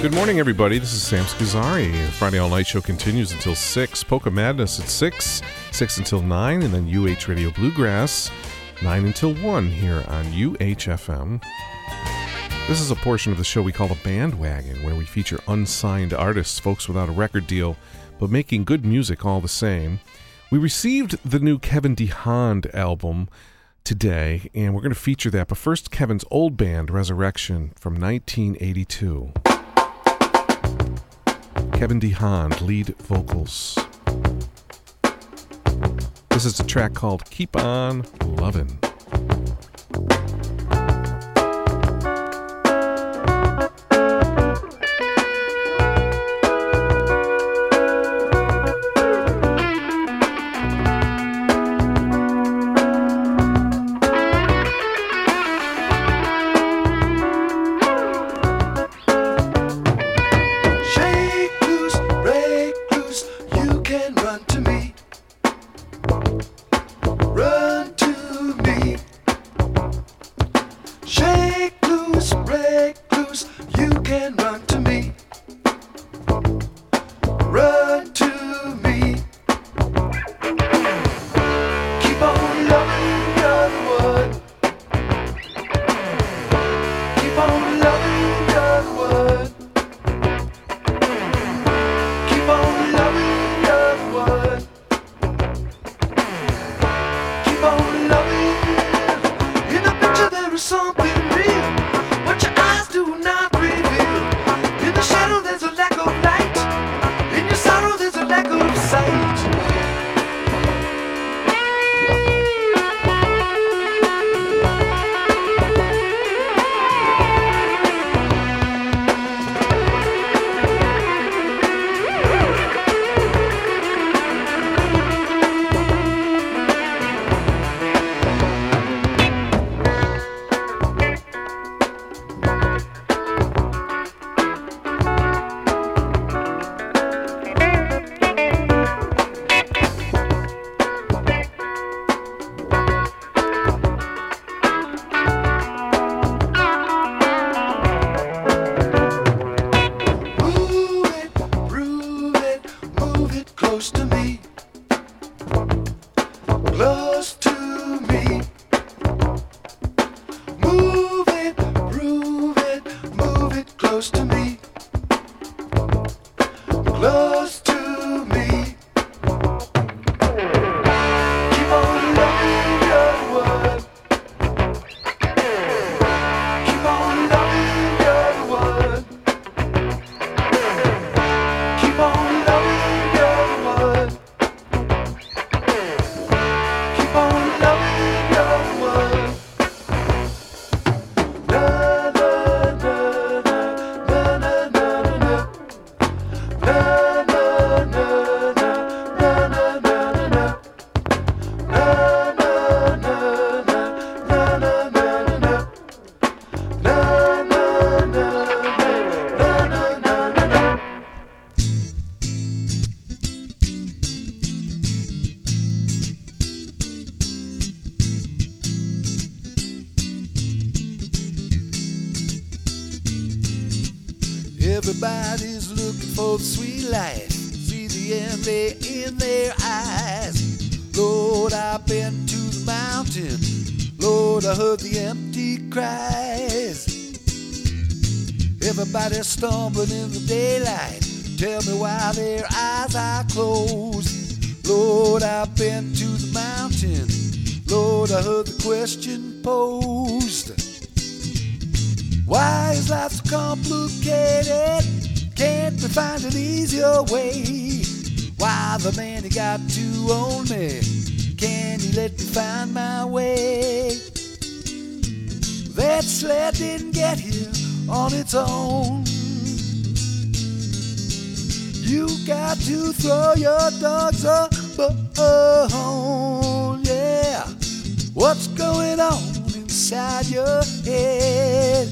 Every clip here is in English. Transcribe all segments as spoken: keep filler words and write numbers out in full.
Good morning, everybody. This is Sam Scazzari. The Friday All Night Show continues until six. Polka Madness at six, six until nine, and then U H Radio Bluegrass, nine until one here on U H F M. This is a portion of the show we call the Bandwagon, where we feature unsigned artists, folks without a record deal, but making good music all the same. We received the new Kevin DeHaan album today, and we're going to feature that. But first, Kevin's old band, Resurrection, from nineteen eighty-two. Kevin DeHaan, lead vocals. This is a track called Keep On Lovin'. Everybody's looking for the sweet life. See the envy in their eyes. Lord, I've been to the mountain. Lord, I heard the empty cries. Everybody's stumbling in the daylight. Tell me why their eyes are closed. Lord, I've been to the mountain. Lord, I heard the question posed. Why is life so complicated? Can't we find an easier way? Why the man he got to own me? Can you let me find my way? That sled didn't get here on its own. You got to throw your dogs a bone, yeah. What's going on inside your head?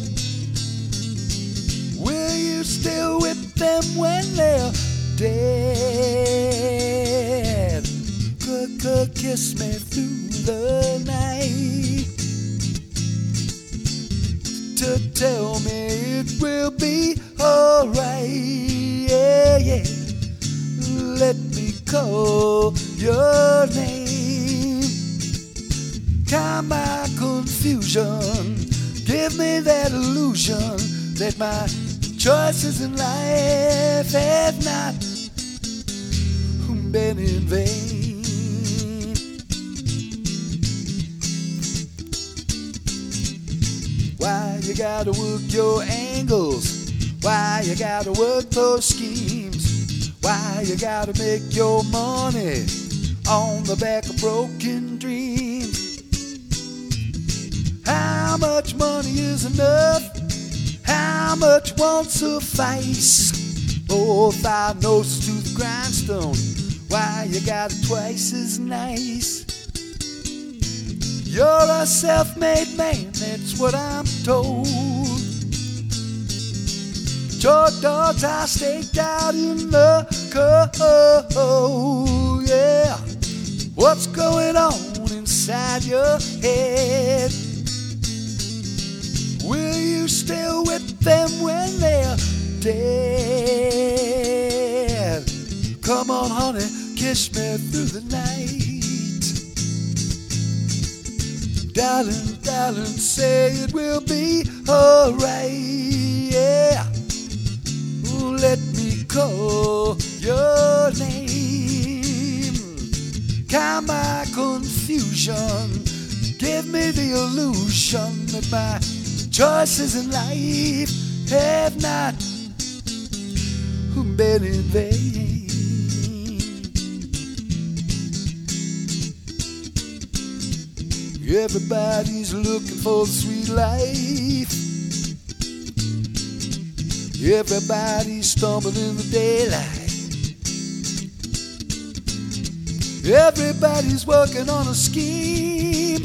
Will you still whip them when they're dead? Kiss me through the night. to tell me it will be alright. Yeah, yeah. Let me call your name. Calm my confusion. Give me that illusion that my choices in life have not been in vain. Why you gotta work your angles? Why you gotta work those schemes? Why you gotta make your money on the back of broken dreams? How much money is enough? How much won't suffice? Both our noses to the grindstone. Why you got it twice as nice? You're a self-made man, that's what I'm told. Your dogs are staked out in the cold, yeah. What's going on inside your head? Will you still with them when they're dead? Come on, honey, kiss me through the night. Darling, darling, say it will be alright, yeah. Ooh, let me call your name. Calm my confusion. Give me the illusion that my choices in life have not been in vain. Everybody's looking for the sweet life. Everybody's stumbling in the daylight. Everybody's working on a scheme.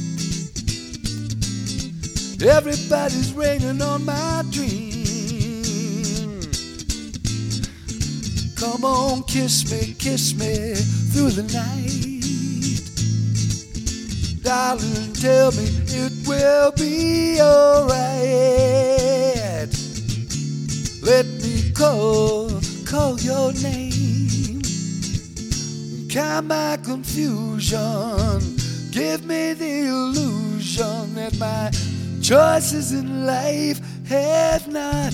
Everybody's raining on my dream. Come on, kiss me, kiss me through the night. Darling, tell me it will be alright. Let me call, call your name. Calm my confusion. Give me the illusion that my choices in life have not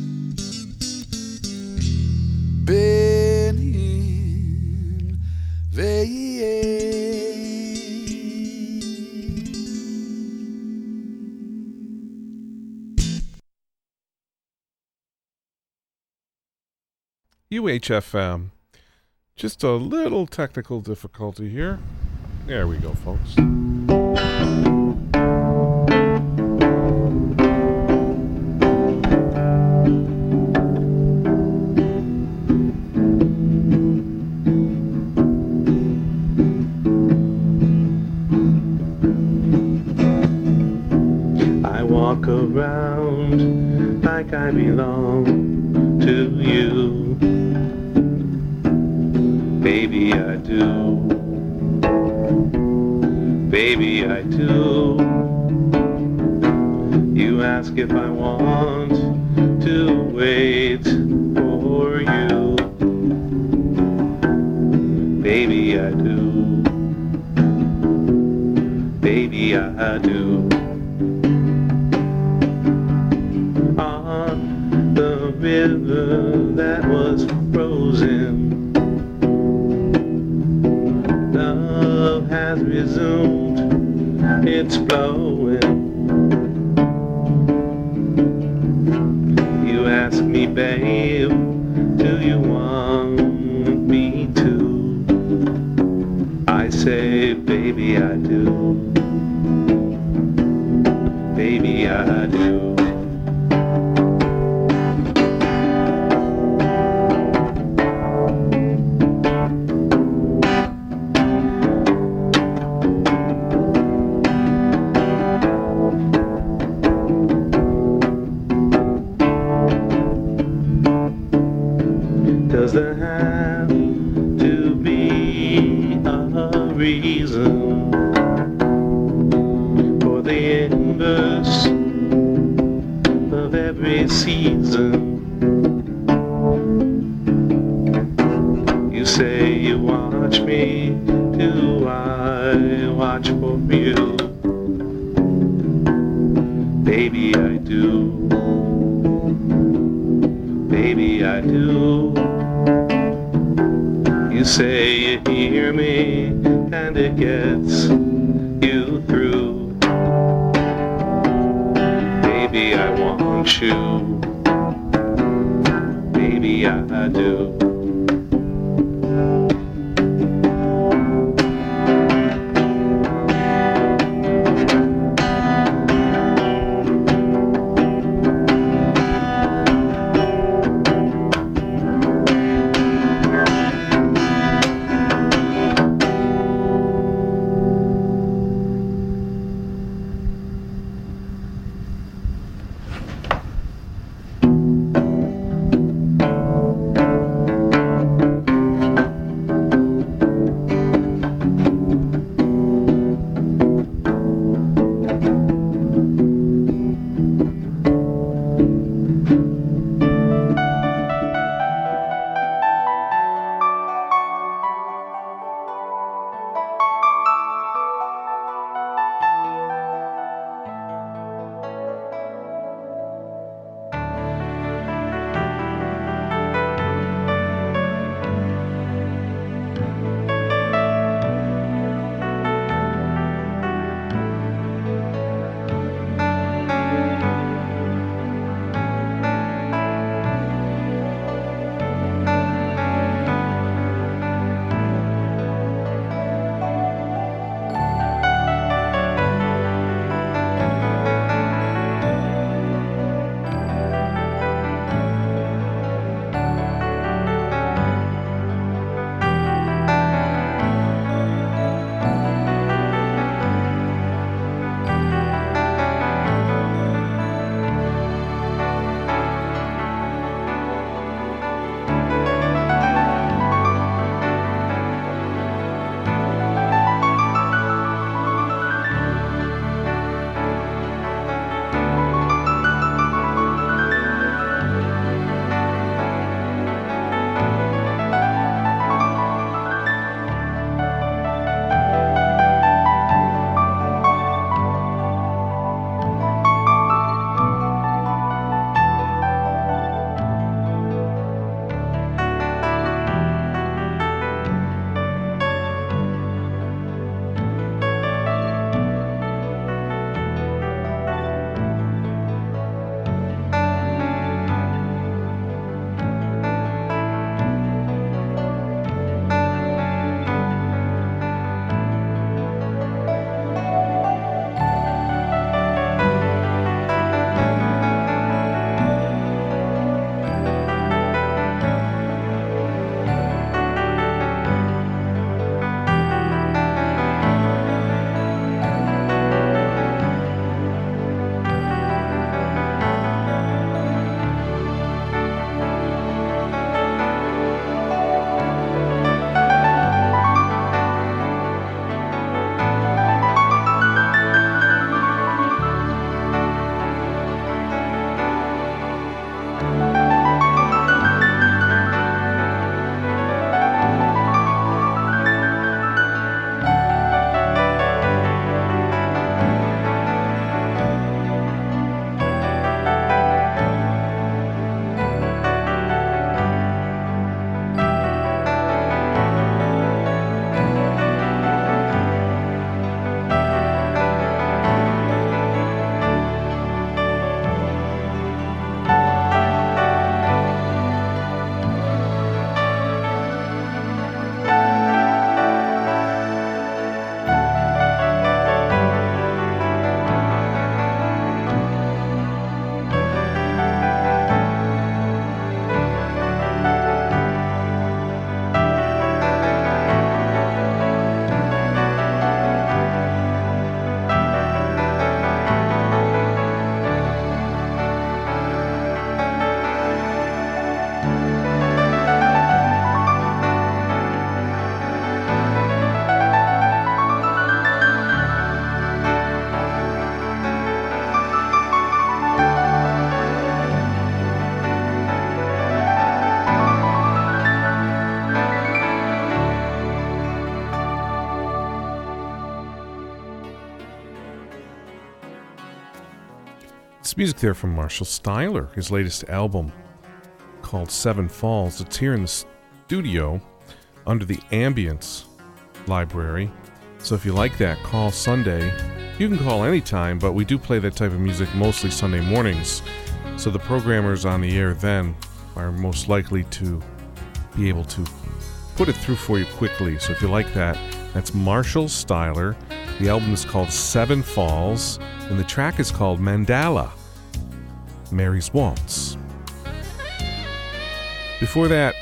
been in vain. U H F M. Just a little technical difficulty here. There we go, folks. I walk around like I belong to you. Baby, I do. Baby, I do. You ask if I want to wait for you. Baby, I do. Baby, I do. On the river that was frozen, love has resumed, it's flowing. You ask me, babe, do you want me to? I say, baby, I do. Baby, I do. Does there have to be a reason every season. You say you watch me, do I watch for you? Baby, I do. Baby, I do. You say you hear me, and it gets you through. Baby, I want you. Baby, I do. Some music there from Marshall Styler, his latest album called Seven Falls. It's here in the studio under the Ambience library. So if you like that, call Sunday. You can call anytime, but we do play that type of music mostly Sunday mornings. So the programmers on the air then are most likely to be able to put it through for you quickly. So if you like that, that's Marshall Styler. The album is called Seven Falls, and the track is called Mandala, Mary's Waltz. Before that,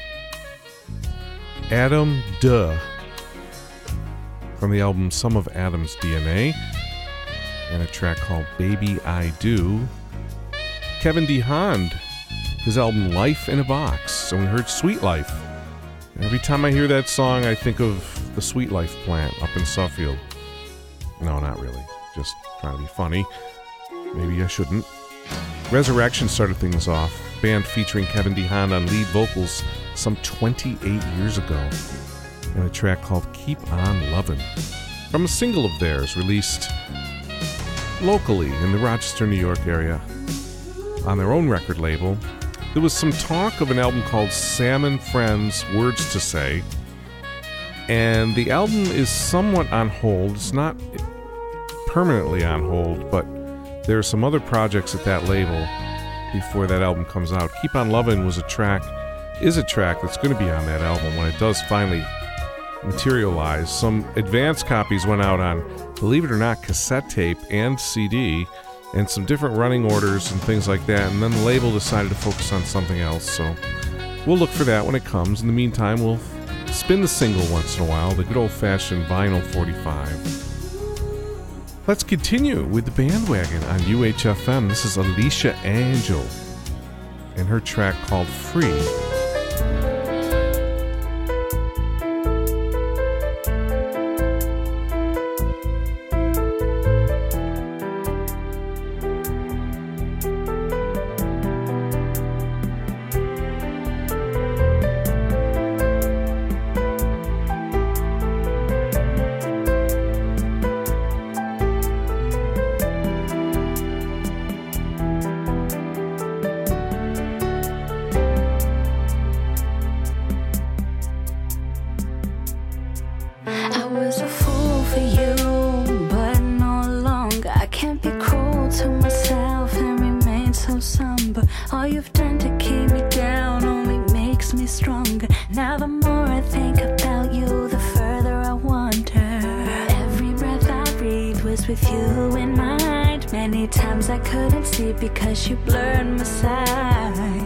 Adam Duh from the album Some of Adam's D N A, and a track called Baby I Do. Kevin DeHond, his album Life in a Box, and we heard Sweet Life. And every time I hear that song, I think of the Sweet Life plant up in Suffield. No, not really. Just trying to be funny. Maybe I shouldn't. Resurrection started things off. Band featuring Kevin DeHaan on lead vocals some twenty-eight years ago. And a track called Keep On Lovin'. From a single of theirs released locally in the Rochester, New York area on their own record label. There was some talk of an album called Sam and Friends, Words to Say. And the album is somewhat on hold. It's not permanently on hold, but there are some other projects at that label before that album comes out. Keep On Lovin' was a track, is a track that's going to be on that album when it does finally materialize. Some advance copies went out on, believe it or not, cassette tape and C D, and some different running orders and things like that, and then the label decided to focus on something else, so we'll look for that when it comes. In the meantime, we'll spin the single once in a while, the good old-fashioned vinyl forty-five. Let's continue with the bandwagon on U H F M. This is Alicia Angel and her track called Free. Because you blurred my sight.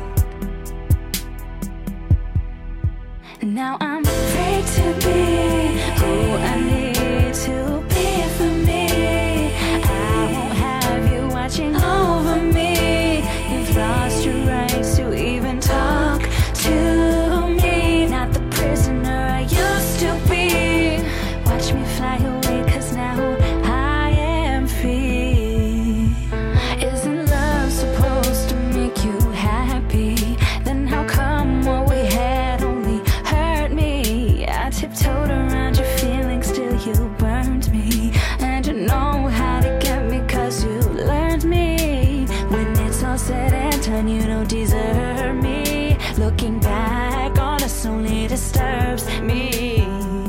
Now I'm free to be who I need to be for me. I won't have you watching over me. You've lost your rights to even talk to me. Not the prisoner I used to be. Watch me fly away, cause now I am free. Isn't love supposed to make you happy? Then how come what we had only hurt me? I tiptoed around your feelings till you burned me. And you know how to get me cause you learned me. When it's all said and done, you don't deserve me. Looking back on us only disturbs me.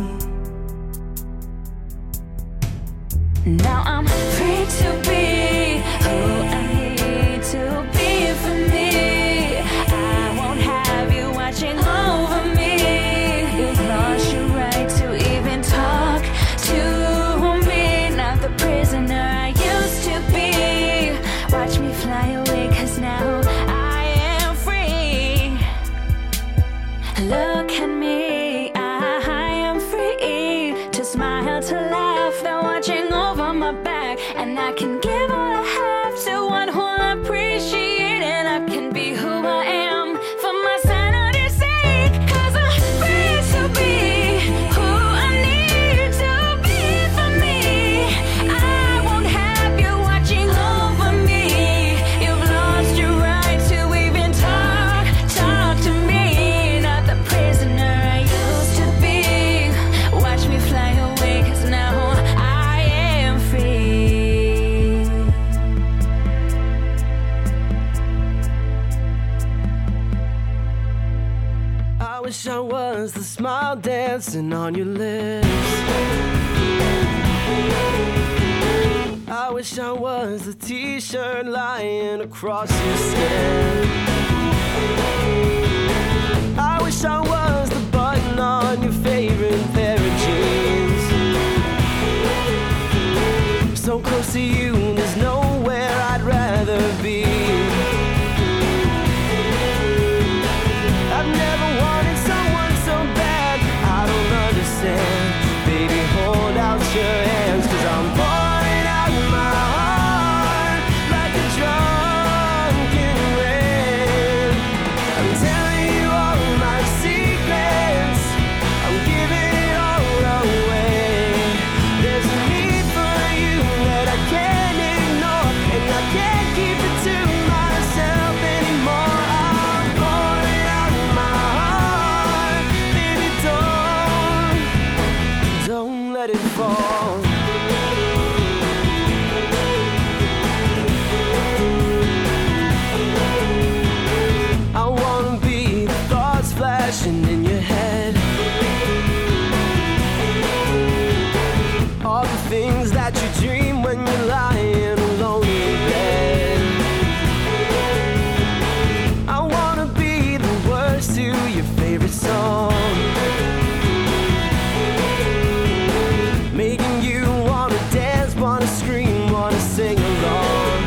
Now I'm free to be who I need to be for me. I won't have you watching over me. You've lost your right to even talk to me. Not the prisoner I used to be. Watch me fly away, cause now I am free. Look at me, I am free to smile, to laugh. They're watching over my back, and I can give up. wish I was the smile dancing on your lips. I wish I was the t-shirt lying across your skin. I wish I was the button on your favorite pair of jeans. So close to you, there's nowhere I'd rather be. I've never wanted someone so bad, I don't understand. Baby, hold out your hands, 'cause I'm pouring out my heart like a drunken rain. I'm telling you all my secrets, I'm giving it all away. There's a need for you that I can't ignore, and I can't keep it to myself anymore. I'm pouring out my heart, baby, don't, don't let it fall. I wanna be the thoughts flashing in your head, all the things that you dream when you're lying alone in bed. I wanna be the words to your favorite song, making you wanna dance, wanna scream, wanna sing along.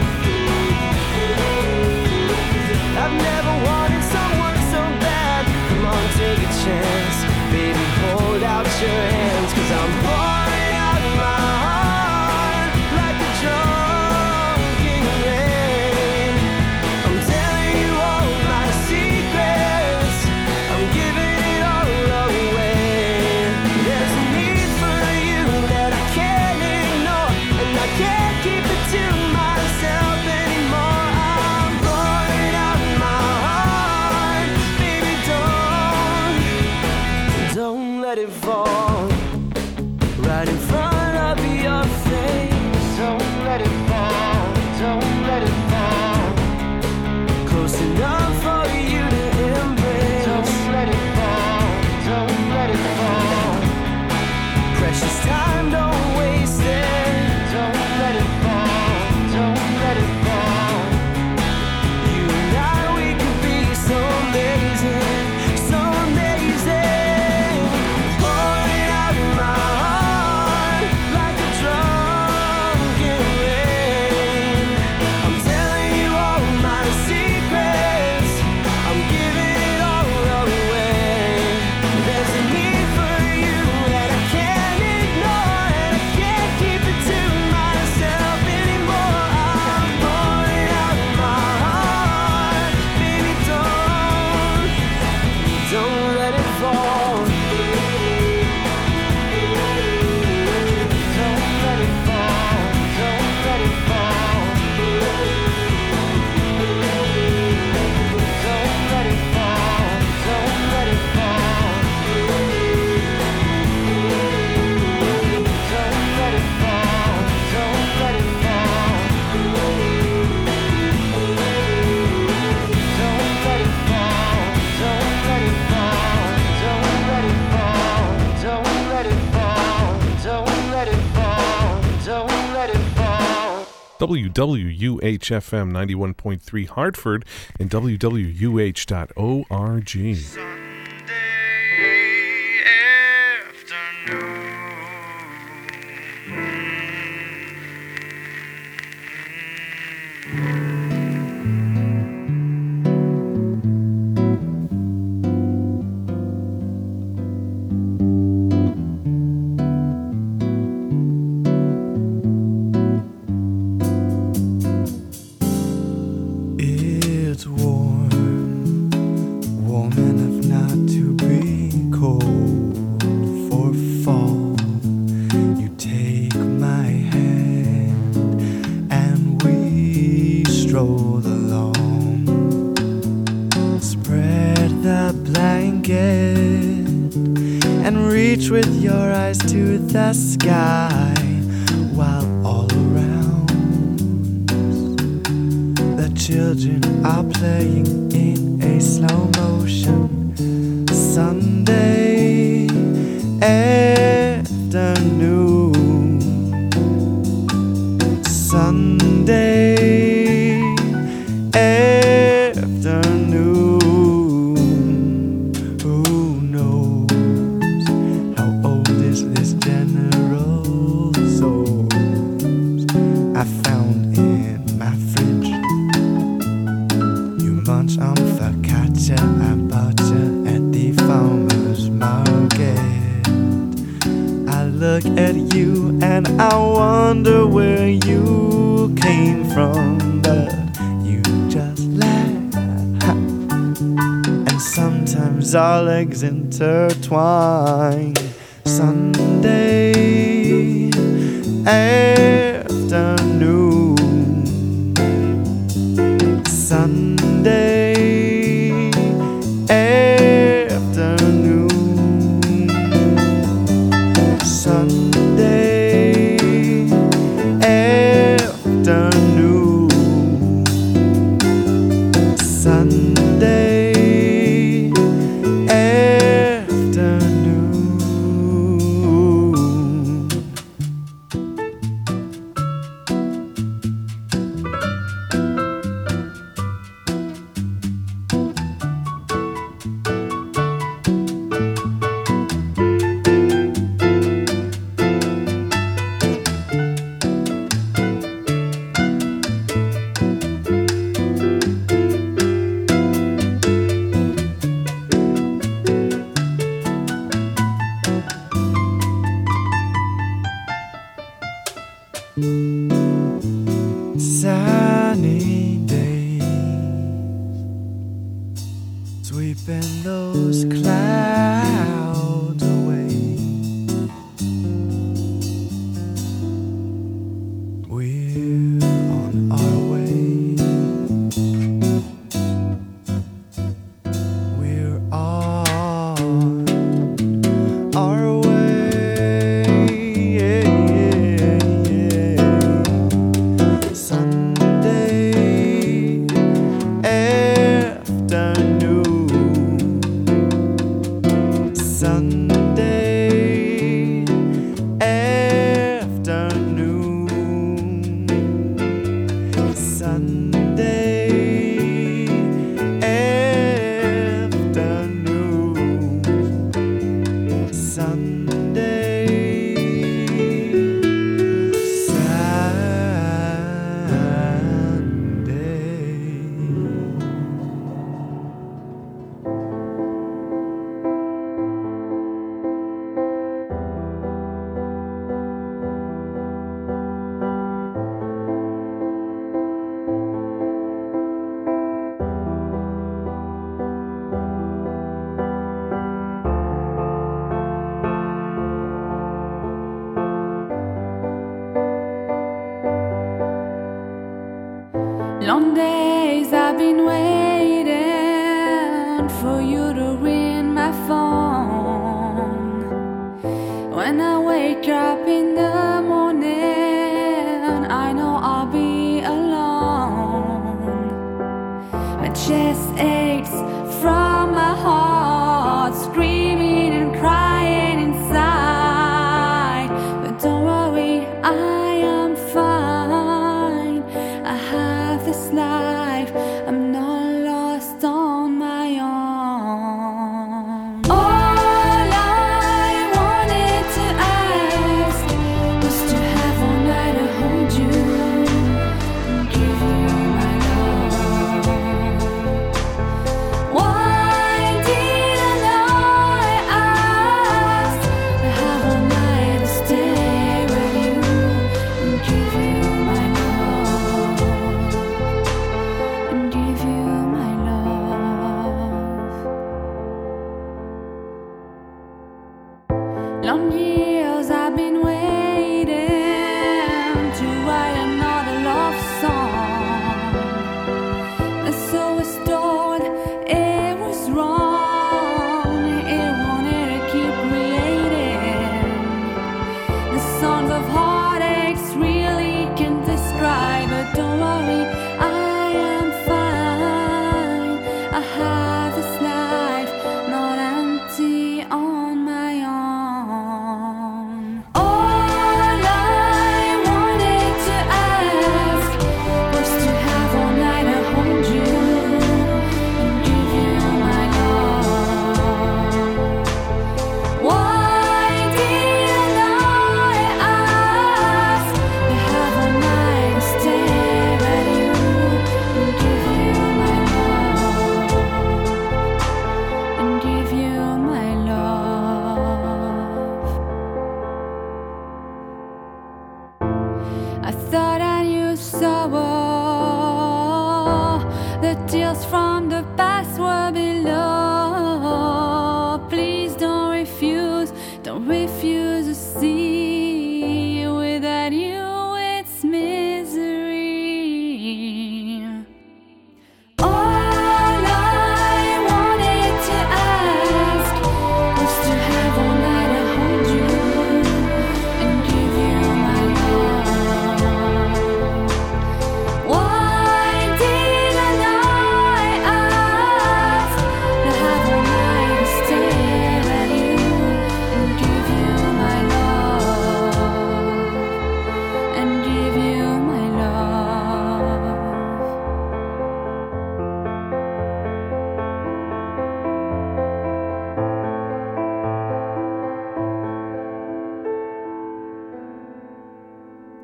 I've never wanted someone so bad. Come on, take a chance, baby, hold out your hands, 'cause I'm pouring out my heart like a drunken rain. I'm telling you all my secrets, I'm giving it all away. There's a need for you that I can't ignore, and I can't keep it to myself anymore. I'm pouring out my heart, baby, don't, don't let it fall. Right in front of your face, don't let it fall, don't let it fall. Close enough for you to embrace, don't let it fall, don't let it fall. Precious time, don't waste it, don't let it fall, don't let it fall. You and I, we could be so amazing, so amazing. Pouring out my heart like a drunken rain. I'm telling you all my secrets, I'm giving it all away. There's a need for you that I can't ignore, and I can't keep it to myself anymore. I'm pouring out my heart, baby, don't, don't let it fall. Don't let it fall, don't let it fall. Don't let it fall, don't let it fall. Don't let it fall, don't let it fall. Don't let it fall, don't let it fall, don't let it fall, don't let it fall, don't let it fall, don't let it fall. W W U H F M ninety-one point three Hartford and W W U H dot org. It's warm, warm enough not to be cold for fall. You take my hand and we stroll along. Spread the blanket and reach with your eyes to the sky, while all around the children are playing in a slow motion Sunday afternoon, Sunday afternoon. Who knows how old is this General Tso's I found in my fridge? You munch on focaccia, I bought you at the farmer's market. I look at you and I wonder where you came from, but you just laugh. And sometimes our legs intertwine. Sunday afternoon, Sunday afternoon, Sunday afternoon, Sunday afternoon. Sunny days, sweeping those clouds away. We're on our way. We're on our way. Yeah, yeah, yeah. Sunday afternoon, Sunday afternoon, Sunday afternoon, Sunday, Long days I've been waiting for you to ring my phone. When I wake up in the morning, I know I'll be alone. My chest aches from my heart, screaming and crying inside. But don't worry, I am fine. I have this life, I'm not lost on my own. All I wanted to ask was to have one night to hold you and give you my love.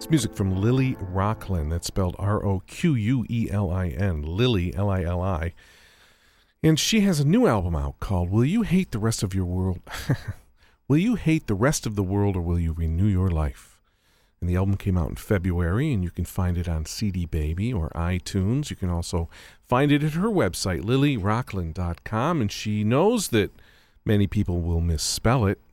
It's music from Lily Rocklin. That's spelled R O Q U E L I N. Lily, L I L I. And she has a new album out called Will You Hate the Rest of Your World? Will You Hate the Rest of the World or Will You Renew Your Life? And the album came out in February, and you can find it on C D Baby or iTunes. You can also find it at her website, lily rocklin dot com, and she knows that many people will misspell it.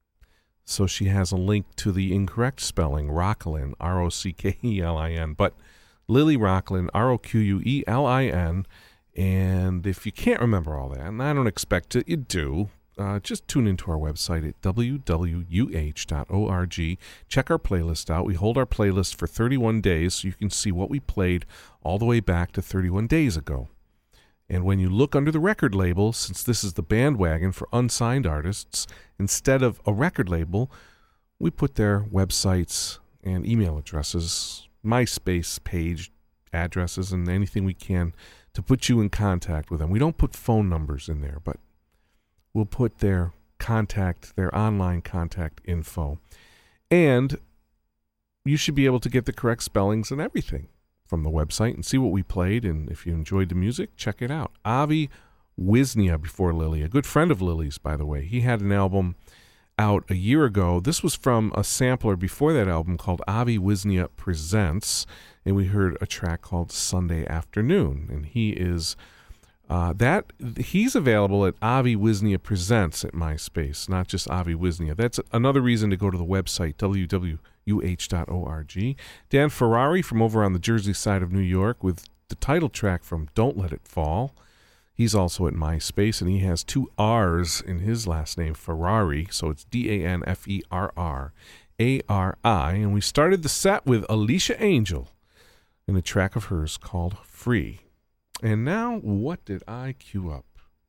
So she has a link to the incorrect spelling, Rocklin, R O C K E L I N. But Lily Rocklin, R O Q U E L I N. And if you can't remember all that, and I don't expect that you do, uh, just tune into our website at w w u h dot org. Check our playlist out. We hold our playlist for thirty-one days, so you can see what we played all the way back to thirty-one days ago. And when you look under the record label, since this is the bandwagon for unsigned artists, instead of a record label, we put their websites and email addresses, MySpace page addresses, and anything we can to put you in contact with them. We don't put phone numbers in there, but we'll put their contact, their online contact info. And you should be able to get the correct spellings and everything from the website and see what we played. And if you enjoyed the music, check it out. Avi Wisnia before Lily, a good friend of Lily's, by the way. He had an album out a year ago. This was from a sampler before that album called Avi Wisnia Presents, and we heard a track called Sunday Afternoon. And he is uh, that he's available at Avi Wisnia Presents at MySpace, not just Avi Wisnia. That's another reason to go to the website, w w u h dot org. Dan Ferrari from over on the Jersey side of New York with the title track from Don't Let It Fall. He's also at MySpace, and he has two R's in his last name, Ferrari, so it's D A N F E R R A R I. And we started the set with Alicia Angel in a track of hers called Free. And now, what did I queue up?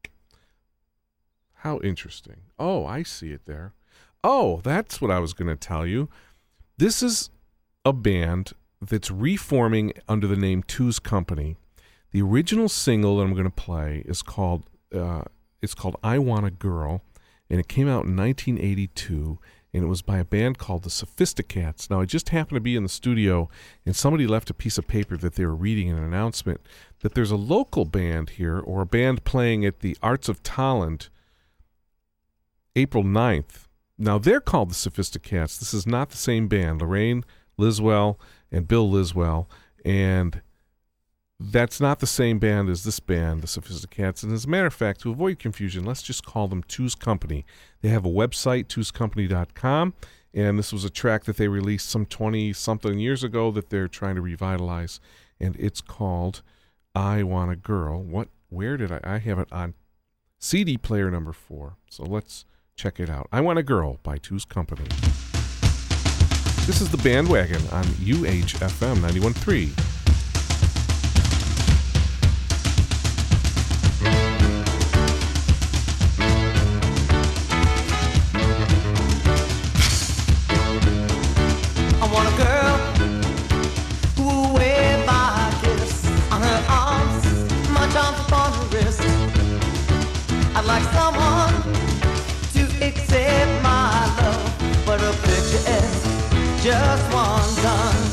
How interesting. Oh, I see it there. Oh, that's what I was going to tell you. This is a band that's reforming under the name Two's Company. The original single that I'm going to play is called uh, it's called I Want a Girl, and it came out in nineteen eighty-two, and it was by a band called the Sophisticats. Now, I just happened to be in the studio, and somebody left a piece of paper that they were reading an announcement that there's a local band here, or a band playing at the Arts of Talent April ninth. Now, they're called the Sophisticats. This is not the same band. Lorraine Liswell and Bill Liswell, and that's not the same band as this band, the Sophisticats. And as a matter of fact, to avoid confusion, let's just call them Two's Company. They have a website, two's company dot com, and this was a track that they released some twenty-something years ago that they're trying to revitalize, and it's called I Want a Girl. What? Where did I? I have it on C D player number four, so let's check it out. I Want a Girl by Two's Company. This is the Bandwagon on U H F M ninety-one point three. I want a girl who will wear my kiss on her arms, my charms upon her wrist. I'd like someone to accept my love, but a picture is just one done.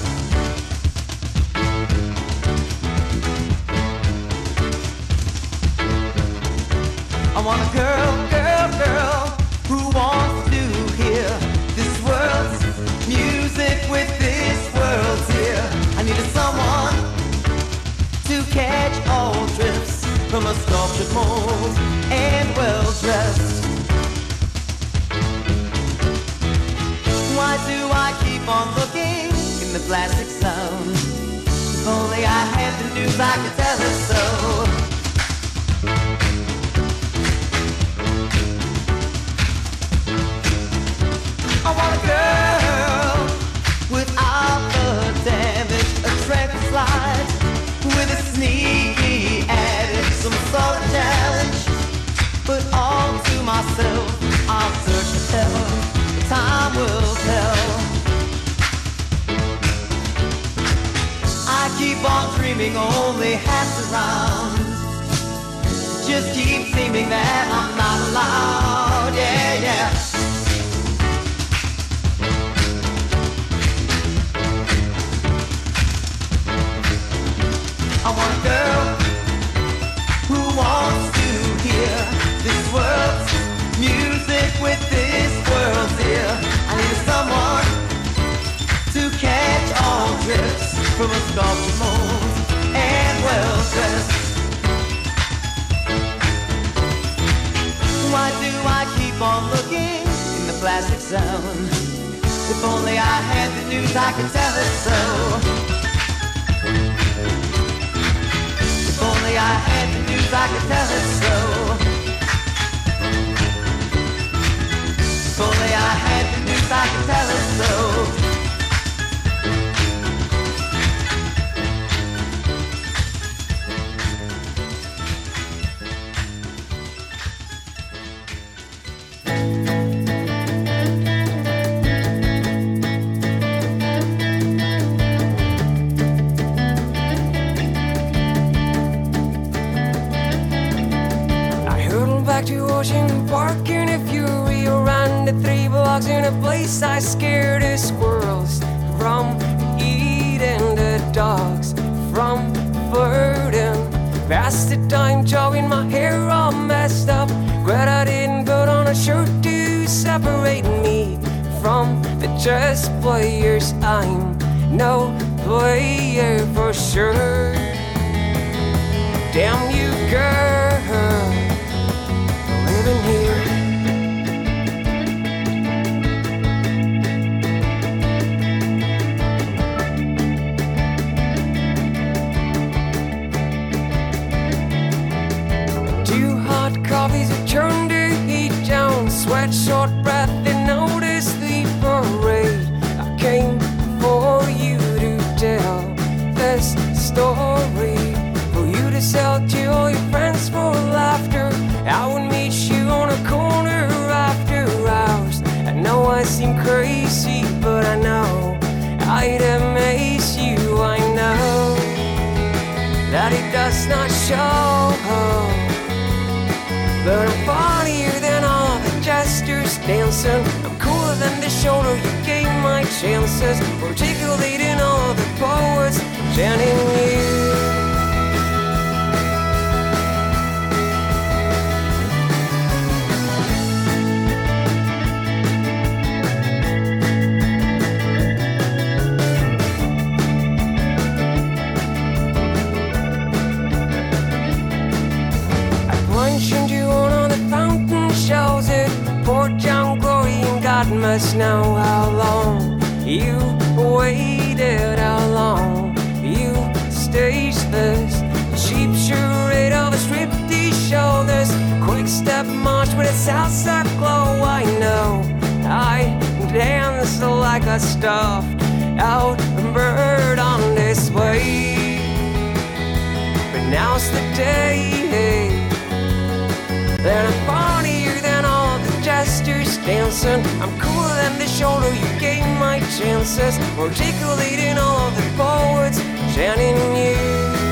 I want a girl, girl, girl who wants to hear this world's music with this world's ear. I needed someone to catch all drifts from a sculptured mold and well dressed. Why do I keep on looking in the plastic zone? If only I had the news, I could tell her so. I want a girl without the damage, a track slide with a sneaky addict, some sort of challenge. But all to myself, I'll search for tell, the time will tell. I keep on dreaming, only half around. Just keep seeming that I'm not allowed, yeah, yeah. someone, girl, who wants to hear this world's music with this world's ear. I need someone to catch all drifts from a sculptured mold and well dressed. Why do I keep on looking in the plastic zone? If only I had the news, I could tell it so. If only I had the news, I could tell it so. If only I had the news, I could tell it so. Barking a fury around the three blocks in a place I scared the squirrels from eating the dogs from flirting. Past the time job in my hair all messed up. Glad I didn't put on a shirt to separate me from the chess players. I'm no player for sure. Damn you, girl, living here. Two hot coffees would turn the heat down. Sweat, short breath, and notice the parade. I came for you to tell this story, for you to sell to all your friends for laughter. I would meet you on a corner after hours. I know I seem crazy, but I know I'd amaze you. I know that it does not show, but I'm funnier than all the jesters dancing. I'm cooler than the shoulder you gave my chances, articulating all the poets chanting you. God must know how long you waited, how long you staged this cheap charade of a striptease shoulders, quick step march with a Southside glow. I know I danced like a stuffed out bird on display, but now's the day that I'm funnier than all the jesters dancing. I'm cooler than the shoulder you gave my chances, articulating all the poets chanting you.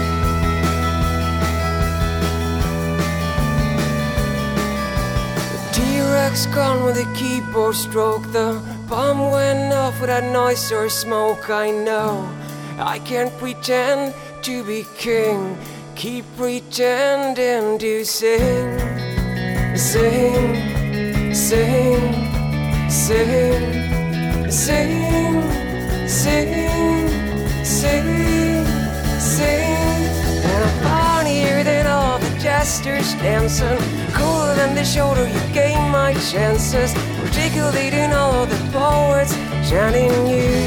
The T-Rex gone with a keyboard stroke. The bomb went off without noise or smoke. I know I can't pretend to be king, keep pretending to sing. Sing, sing, sing, sing, sing, sing, sing. And I'm funnier than all the jesters dancing, cooler than the shoulder you gave my chances, articulating all the poets chanting you.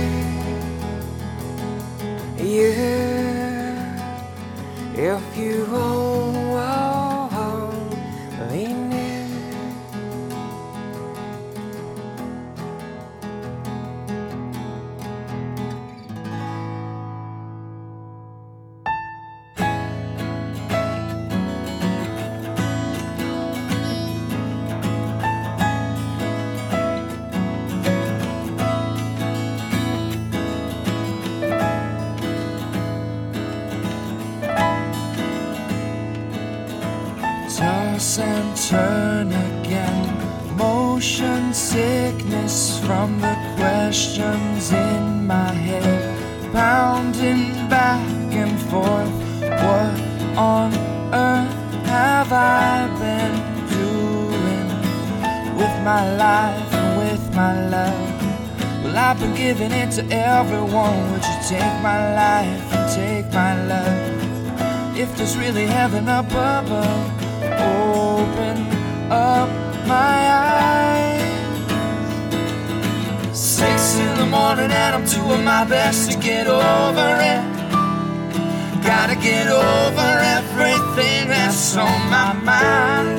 Yeah, if you won't lean in. Toss and turn again, motion sickness from the questions in my head, pounding back and forth What on earth have I been doing with my life and with my love? Well, I've been giving it to everyone. Would you take my life and take my love? If there's really heaven up above, open up my eyes. Six in the morning and I'm doing my best to get over it. Gotta get over everything that's on my mind.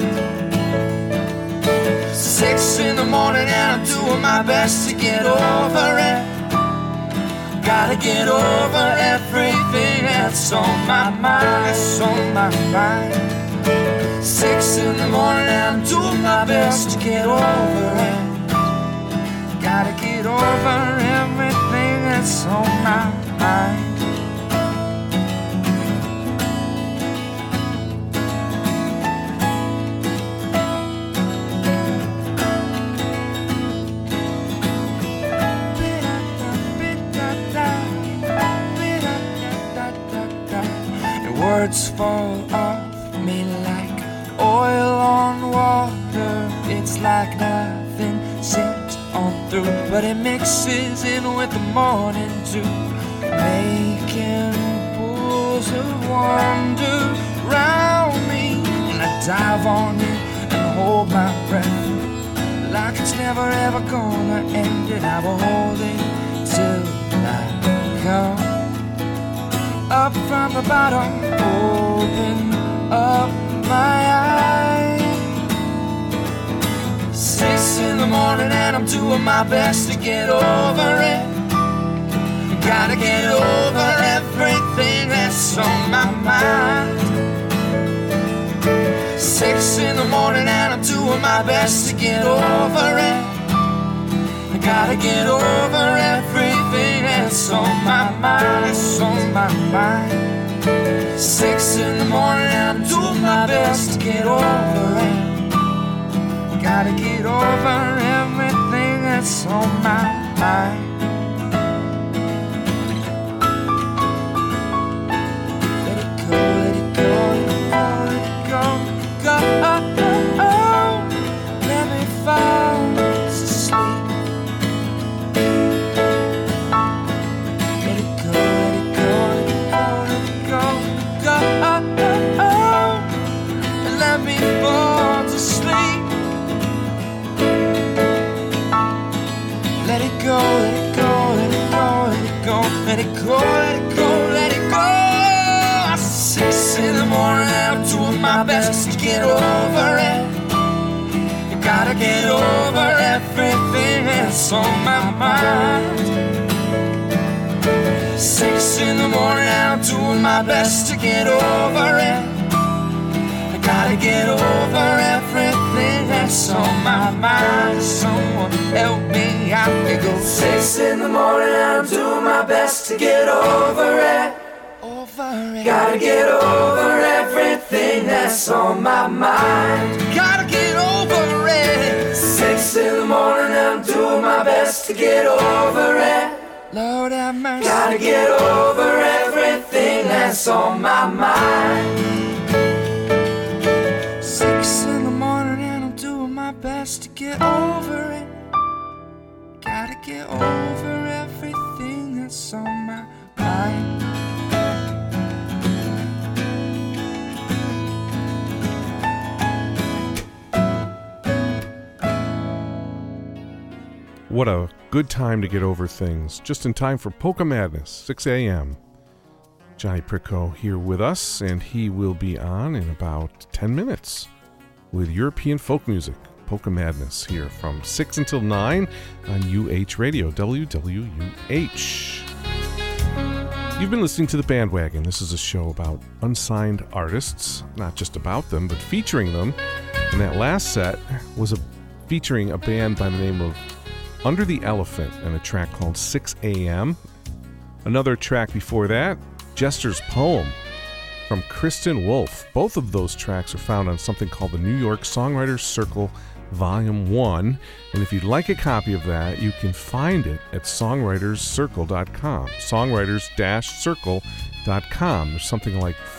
Six in the morning and I'm doing my best to get over it. Gotta get over everything that's on my mind, that's on my mind. Six in the morning and I'm doing my best to get over it. Gotta get over everything that's on my mind. Words fall off me like oil on water. It's like nothing seeps on through, but it mixes in with the morning dew, making pools of wonder round me. And I dive on it and hold my breath, like it's never ever gonna end. And I will hold it till I come up from the bottom, open up my eyes. Six in the morning and I'm doing my best to get over it. Gotta get over everything that's on my mind. Six in the morning and I'm doing my best to get over it. Gotta get over everything that's on my mind, that's on my mind. Six in the morning and I'm doing my best to get over it. Gotta get over everything that's on my mind. Let it go, let it go, let it go, let it go, go, oh, oh. Let me fall asleep. Let it go, let it go, let it go, let it go, let it go, let it go, let it go. Six in the morning, I'm doing my best to get over it. You gotta get over everything that's on my mind. Six in the morning, I'm doing my best to get over it. I gotta get over everything that's on my mind. Someone help me out. It goes six in the morning, I'm doing my best to get over it. Over it. Gotta get over everything that's on my mind. Gotta get over it. Six in the morning, I'm doing my best to get over it. Lord have mercy. Gotta get over everything that's on my mind. Six in the morning and I'm doing my best to get over it. Gotta get over everything that's on my mind. What a good time to get over things. Just in time for Polka Madness, six a.m. Johnny Pricko here with us, and he will be on in about ten minutes with European folk music. Polka Madness here from six until nine on U H Radio, W W U H. You've been listening to The Bandwagon. This is a show about unsigned artists, not just about them, but featuring them. And that last set was a, featuring a band by the name of Under the Elephant and a track called six a.m. Another track before that, Jester's Poem from Kristen Wolf. Both of those tracks are found on something called the New York Songwriters Circle Volume one. And if you'd like a copy of that, you can find it at songwriters circle dot com. songwriters dash circle dot com. There's something like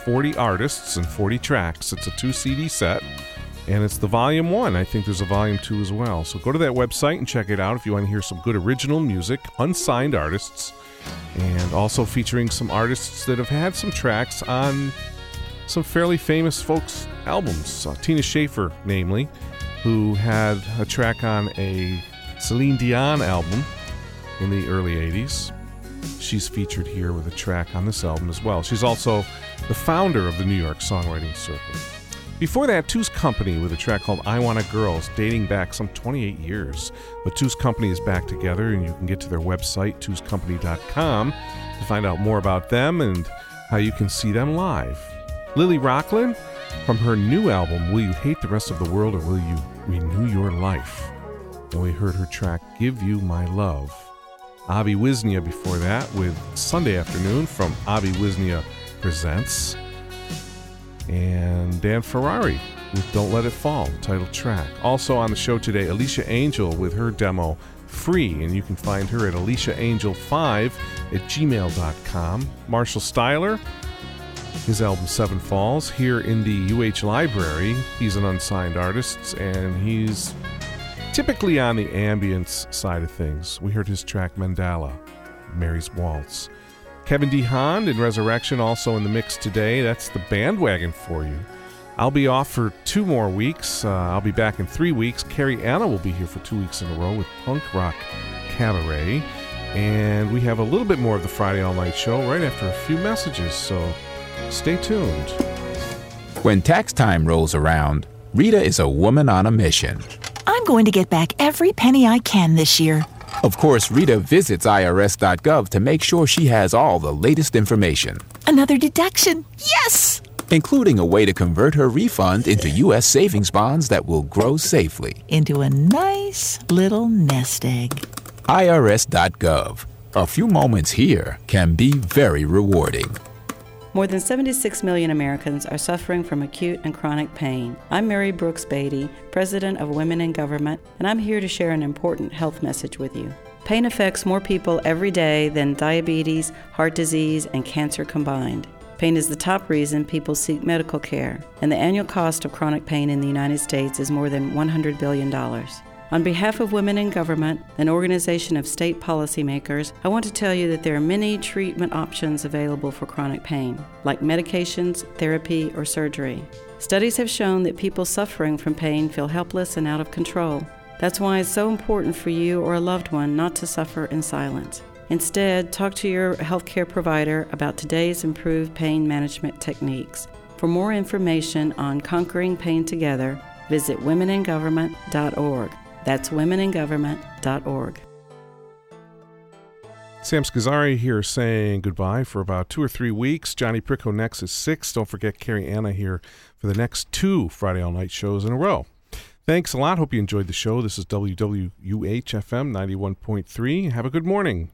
forty artists and forty tracks. It's a two C D set, and it's the volume one. I think there's a volume two as well. So go to that website and check it out if you want to hear some good original music, unsigned artists, and also featuring some artists that have had some tracks on some fairly famous folks' albums. Uh, Tina Schaefer, namely, who had a track on a Celine Dion album in the early eighties. She's featured here with a track on this album as well. She's also the founder of the New York Songwriting Circle. Before that, Two's Company with a track called I Want a Girls, dating back some twenty-eight years. But Two's Company is back together, and you can get to their website, two's company dot com, to find out more about them and how you can see them live. Lily Rockland, from her new album, Will You Hate the Rest of the World or Will You Renew Your Life? And we heard her track, Give You My Love. Avi Wisnia before that with Sunday Afternoon from Avi Wisnia Presents. And Dan Ferrari with Don't Let It Fall, title track. Also on the show today, Alicia Angel with her demo, Free, and you can find her at alicia angel five at gmail dot com. Marshall Styler, his album Seven Falls, here in the U H Library. He's an unsigned artist, and he's typically on the ambience side of things. We heard his track Mandala, Mary's Waltz. Kevin D. Hond in Resurrection also in the mix today. That's the bandwagon for you. I'll be off for two more weeks. Uh, I'll be back in three weeks. Carrie Anna will be here for two weeks in a row with Punk Rock Cabaret. And we have a little bit more of the Friday All Night Show right after a few messages, so stay tuned. When tax time rolls around, Rita is a woman on a mission. I'm going to get back every penny I can this year. Of course, Rita visits I R S dot gov to make sure she has all the latest information. Another deduction. Yes! Including a way to convert her refund into U S savings bonds that will grow safely. Into a nice little nest egg. I R S dot gov. A few moments here can be very rewarding. More than seventy-six million Americans are suffering from acute and chronic pain. I'm Mary Brooks Beatty, President of Women in Government, and I'm here to share an important health message with you. Pain affects more people every day than diabetes, heart disease, and cancer combined. Pain is the top reason people seek medical care, and the annual cost of chronic pain in the United States is more than one hundred billion dollars. On behalf of Women in Government, an organization of state policymakers, I want to tell you that there are many treatment options available for chronic pain, like medications, therapy, or surgery. Studies have shown that people suffering from pain feel helpless and out of control. That's why it's so important for you or a loved one not to suffer in silence. Instead, talk to your healthcare provider about today's improved pain management techniques. For more information on conquering pain together, visit women in government dot org. That's women in government dot org. Sam Scazzari here saying goodbye for about two or three weeks. Johnny Pricko next is six. Don't forget Carrie Anna here for the next two Friday All Night shows in a row. Thanks a lot. Hope you enjoyed the show. This is W W U H F M ninety-one point three. Have a good morning.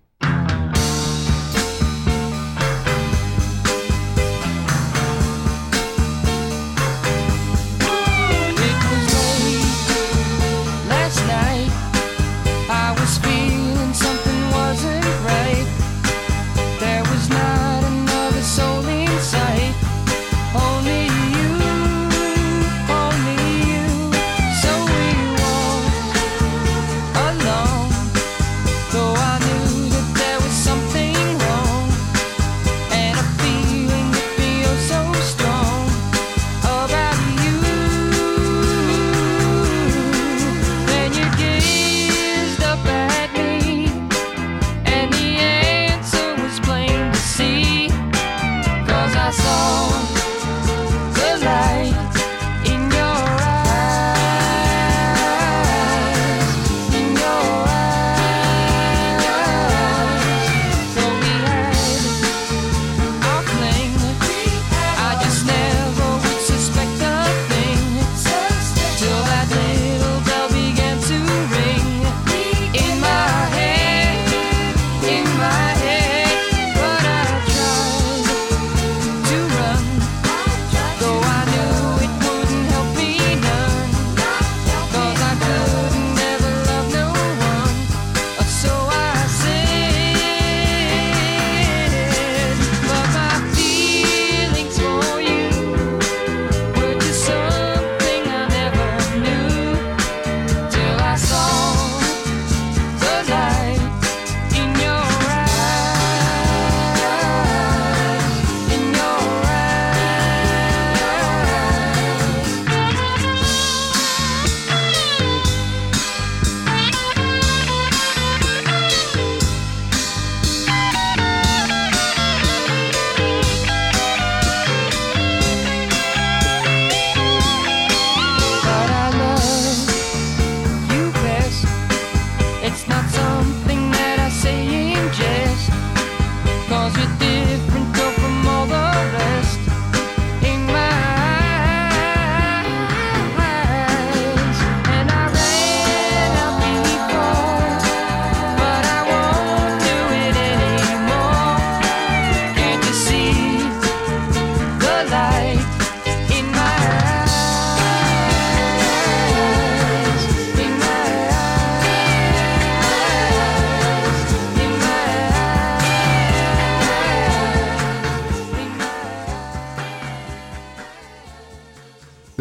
Though I knew that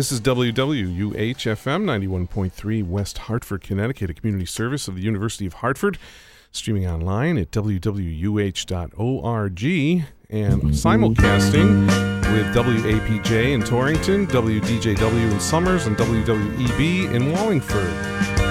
This is W W U H F M ninety-one point three West Hartford, Connecticut, a community service of the University of Hartford, streaming online at w w u h dot org and simulcasting with W A P J in Torrington, W D J W in Summers, and W W E B in Wallingford.